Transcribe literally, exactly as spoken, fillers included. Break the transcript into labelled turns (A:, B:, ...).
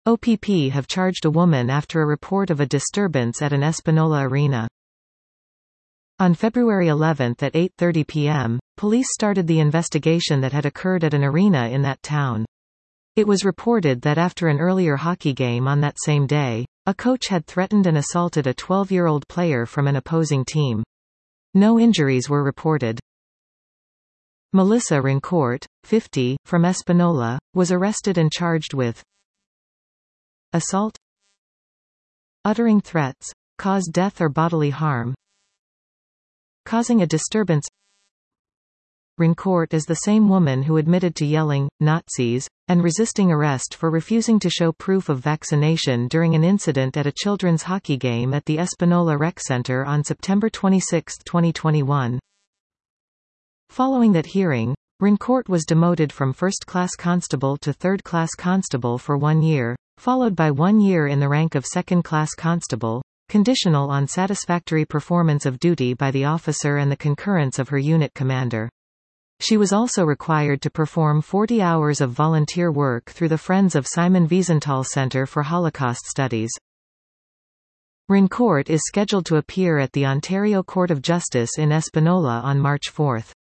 A: O P P have charged a woman after a report of a disturbance at an Espanola arena. On February eleventh at eight thirty p m, police started the investigation that had occurred at an arena in that town. It was reported that after an earlier hockey game on that same day, a coach had threatened and assaulted a twelve-year-old player from an opposing team. No injuries were reported. Melissa Rincourt, fifty, from Espanola, was arrested and charged with assault, uttering threats, cause death or bodily harm, causing a disturbance. Rincourt is the same woman who admitted to yelling, "Nazis," and resisting arrest for refusing to show proof of vaccination during an incident at a children's hockey game at the Espanola Rec Center on September twenty-sixth twenty twenty-one. Following that hearing, Rincourt was demoted from first-class constable to third-class constable for one year, followed by one year in the rank of second-class constable, conditional on satisfactory performance of duty by the officer and the concurrence of her unit commander. She was also required to perform forty hours of volunteer work through the Friends of Simon Wiesenthal Center for Holocaust Studies. Rincourt is scheduled to appear at the Ontario Court of Justice in Espanola on March fourth.